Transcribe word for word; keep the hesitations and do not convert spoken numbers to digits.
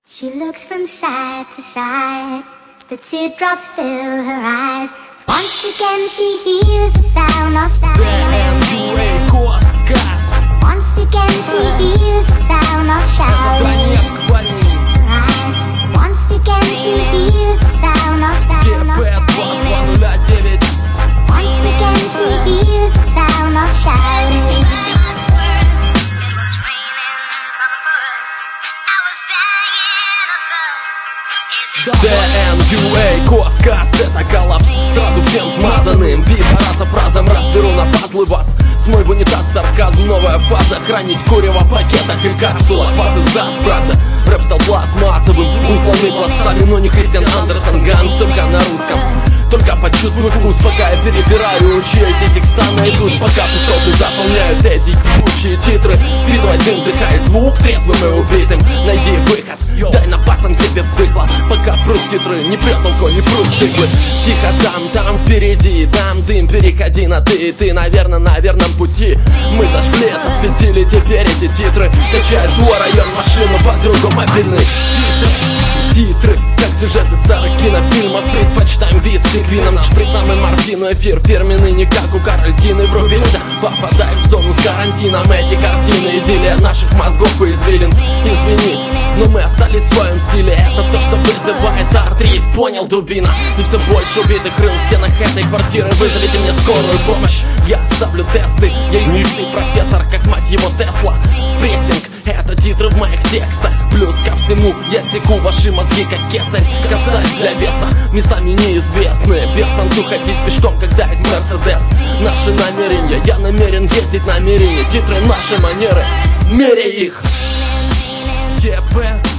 She looks from side to side, the teardrops fill her eyes. Once again she hears the sound of silence. Once again she hears the sound of shouting. Once again she hears the sound of sound of shouting. Once again she hears the sound of shouting. ди эм ю эй, Косткаст, это коллапс. Сразу всем вмазанным пидорасов разом разберу на пазлы вас. Смой в унитаз, сарказм, новая фаза. Хранить курево в пакетах и капсулах. Фазы сдав, фраза. Рэп стал пластмассовым, усланный пластами, но не Кристиан Андерсон Ганс, только на русском. Только почувствуй вкус, пока я перебираю, учи эти текста наизусть. Пока пустоты заполняют эти ебучие титры. Впитывай дым, дыхай звук трезвым и убитым. Найди выход, дай напасом себе вдыхло. Пока прут титры, не прет толко, не прут тыквы. Тихо там, там впереди, там дым, переходи на ты. Ты, наверное, на верном пути. Мы зажгли этот фитиль, и теперь эти титры качают твой район, машину, подругу, мобильный. Титры, титры, как сюжеты старых кинофильмов. Предпочитаем виски квином, шприцам и морфину. Эфир фирменный, не как у Карольдины. Врубился, попадаешь в зону с карантином. Эти картины, идиллия наших мозгов и извилин. Извини, но мы остались в своем стиле. Это то, что вызывает артрит, понял, дубина. И все больше убитых крыл в стенах этой квартиры. Вызовите мне скорую помощь, я ставлю тесты. Я юный профессор, как мать его Тесла. Прессинг, это титры в моих текстах. Плюс ко всему, я секу ваши мозги, как кесарь. Косарь для веса, местами неизвестные. Без понту ходить пешком, когда есть Мерседес. Наши намерения, я намерен ездить на Мирине. Титры наши манеры, меряй их. ЕП